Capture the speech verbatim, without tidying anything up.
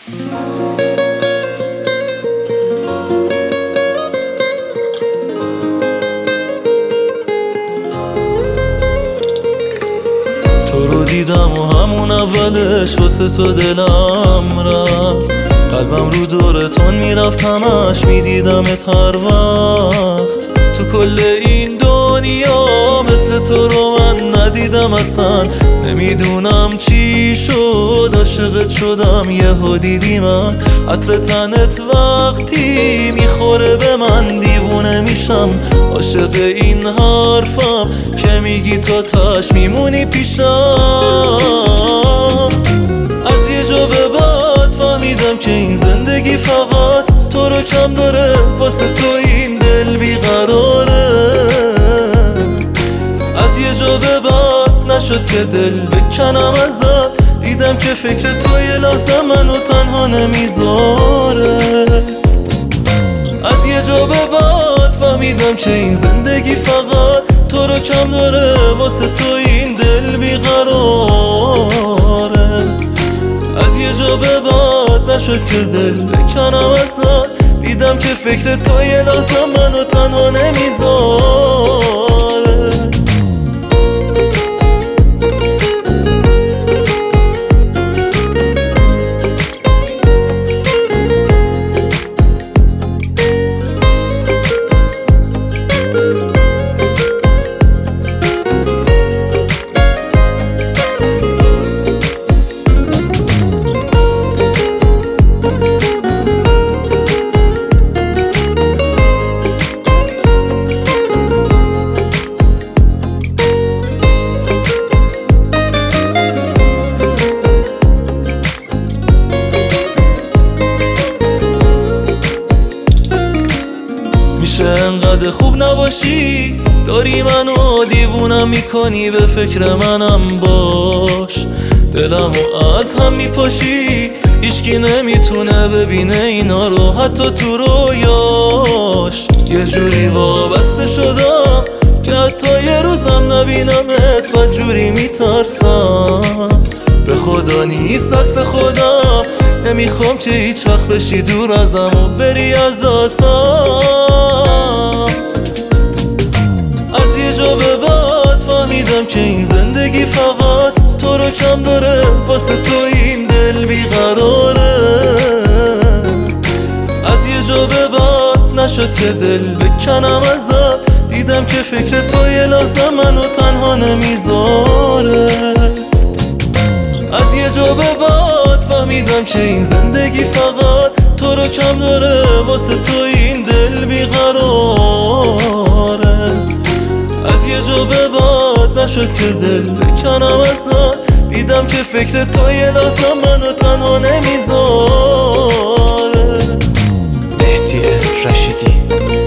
تو رو دیدم و همون اولش واسه تو دلم رفت، قلبم رو دورتون میرفت همش میدیدمت هر وقت. تو کل این دنیا مثل تو رو من ندیدم اصلا، نمیدونم چی شد عاشقت شدم یهو دیدی من. عطر تنت وقتی میخوره به من دیوونه میشم، عاشق این حرفم که میگی تا تاش میمونی پیشم. از یه جا به بعد فهمیدم که این زندگی فقط تو رو کم داره، واسه تو این دل بیقراره. از یه جا به بعد نشد که دل بکنم ازت، دیدم که فکر تو یه لحظه منو تنها نمیذاره. از یه جا به بعد فهمیدم که این زندگی فقط تو رو کم داره، واسه تو این دل بیقراره. از یه جا به بعد نشد که دل بکنم ازت، دیدم که فکر تو یه لحظه منو تنها نمیذاره. میشه انقدر خوب نباشی، داری منو دیوونم میکنی، به فکر منم باش. دلمو از هم میپاشی، هیچکی نمیتونه ببینه اینا رو حتی تو رویاش. یه جوری وابسته شدم که حتی یه روزم نبینمت و جوری میترسم. به خدا نیست دست خودم، نمیخوام که هیچ وقت بشی دور ازم و بری از داستان. از یه جا به بعد فهمیدم که این زندگی فقط تو رو کم داره، واسه تو این دل بیقراره. از یه جا به بعد نشد که دل بکنم ازت، دیدم که فکر تو یه لحظه منو تنها نمیذاره. از یه جا به بعد فهمیدم که این زندگی فقط تو رو کم داره، واسه تو این دل بیقراره. از یه جا به بعد نشد که دل بکنم ازت، دیدم که فکر تو یه لحظه منو تنها نمیذاره. مهدی رشیدی.